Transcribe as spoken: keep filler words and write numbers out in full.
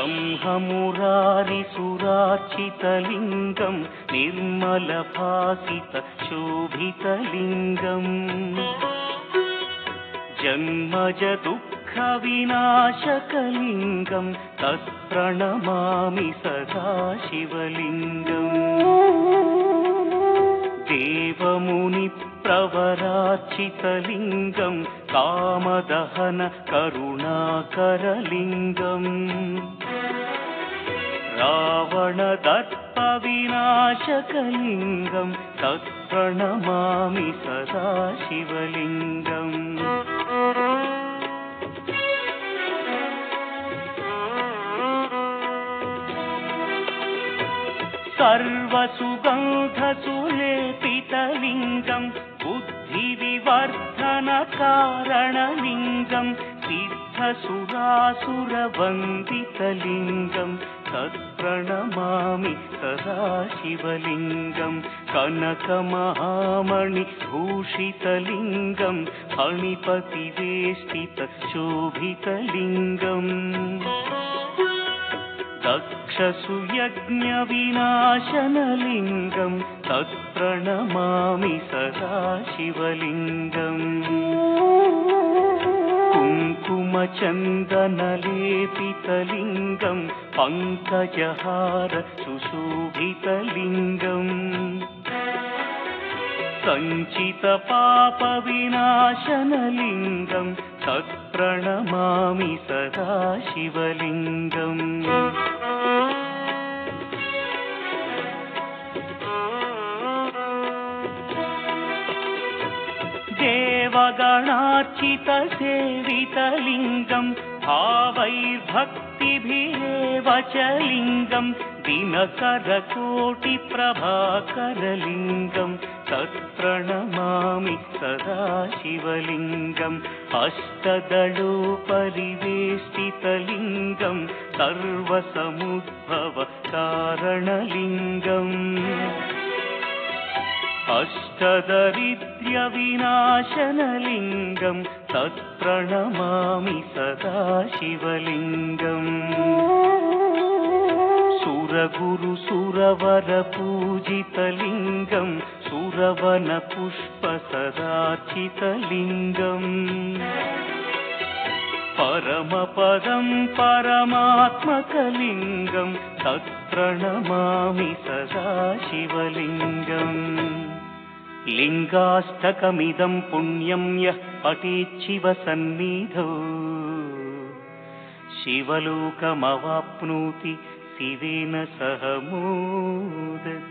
ब्रह्ममुरारिसुरार्चितलिङ्गं निर्मलभासितशोभितलिङ्गम् जन्मजदुःखविनाशकलिङ्गं तत्प्रणमामि सदा शिवलिङ्गम् देवमुनिप्रवरार्चितलिङ्गं कामदहन करुणाकरलिङ्गम् रावणदर्पविनाशकलिङ्गं तत्प्रणमामि सदा शिवलिङ्गम् सर्वसुगन्धसुलेपितलिङ्गं बुद्धिविवर्धनकारणलिङ्गं सिद्धसुरासुरवन्दितलिङ्गं तत्प्रणमामि सदा शिवलिङ्गं कनकमहामणिभूषितलिङ्गं फणिपतिवेष्टितशोभितलिङ्गम् दक्षसुयज्ञविनाशनलिङ्गं तत्प्रणमामि सदा शिवलिङ्गम् कुङ्कुमचन्दनलेपितलिङ्गं पङ्कजहार सुशोभितलिङ्गम् सञ्चितपापविनाशनलिङ्गं तत्प्रणमामि सदा शिवलिङ्गम् देवगणार्चितसेवितलिङ्गं भावैर्भक्तिभिरेव च लिङ्गं दिनकरकोटिप्रभाकरलिङ्गं तत्प्रणमामि सदा शिवलिङ्गम् अष्टदलोपरिवेष्टितलिङ्गं सर्वसमुद्भवकारणलिङ्गम् अष्टदरिद्र्यविनाशनलिङ्गं तत्प्रणमामि सदा शिवलिङ्गम् सुरगुरुसुरवरपूजितलिङ्गं सुरवनपुष्पसदार्चितलिङ्गम् परमपदं परमात्मकलिङ्गं तत्प्रणमामि सदा शिवलिङ्गम् लिङ्गाष्टकमिदं पुण्यं यः पठेच्छिवसन्निधौ शिवलोकमवाप्नोति शिवेन सह मोदते।